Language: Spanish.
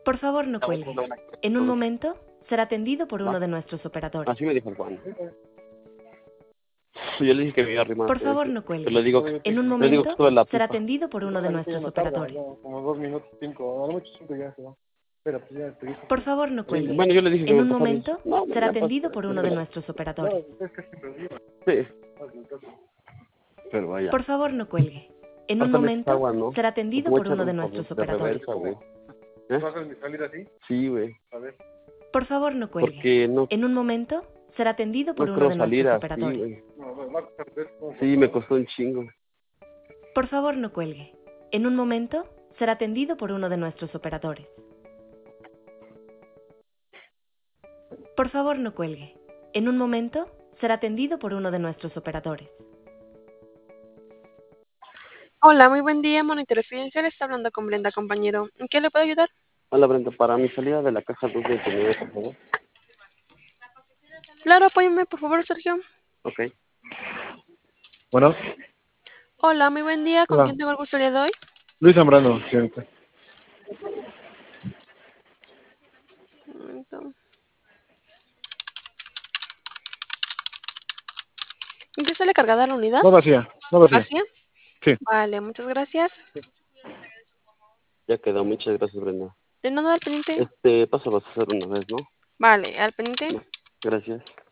Por favor, no cuelgue. En un momento será atendido por uno de nuestros operadores. Así me dijo el Juan. Yo le dije que me iba a arrimar. Por favor, no Pero cuelgue. le digo, En un le digo que momento estuve en la será pipa. atendido por uno de Bueno, nuestros ya no tarda, operadores. ya como 2 minutos, 5, a lo mucho 5 ya se va. Pero pues ya te dije. Por favor, no cuelgue. Bueno, yo le dije que En me un pasara. momento No, será ya pasó. atendido por uno de nuestros operadores. No, es que siempre viva. Sí, pero vaya. Por favor, no cuelgue. En un Pásame momento esta agua, ¿no? será atendido Voy a por echar uno de un nuestros poco de operadores. reversa, güey. ¿Vas a salir así? Sí, güey. A ver. Por favor, no cuelgue. Porque no, En un momento será atendido por no uno quiero de salir nuestros así, operadores. güey. No, va a costar tres. Sí, me costó un chingo. Por favor, no cuelgue. En un momento será atendido por uno de nuestros operadores. Por favor, no cuelgue. En un momento será atendido por uno de nuestros operadores. Hola, muy buen día, Monitor Residencial. Está hablando con Brenda, compañero. ¿En qué le puedo ayudar? Hola, Brenda, para mi salida de la caja 229, por favor. Claro, apóyeme, por favor, Sergio. Ok. Bueno, Hola, muy buen día. ¿Con Hola. quién tengo el gusto el día de hoy? Luis Zambrano, señorita. Un momento. ¿En qué sale cargada la unidad? No vacía, no vacía. ¿Vacía? Sí. Vale, muchas gracias. Ya quedó, muchas gracias, Brenda. ¿De nada al pendiente? Paso a hacer una vez, ¿no? Vale, al pendiente. Gracias.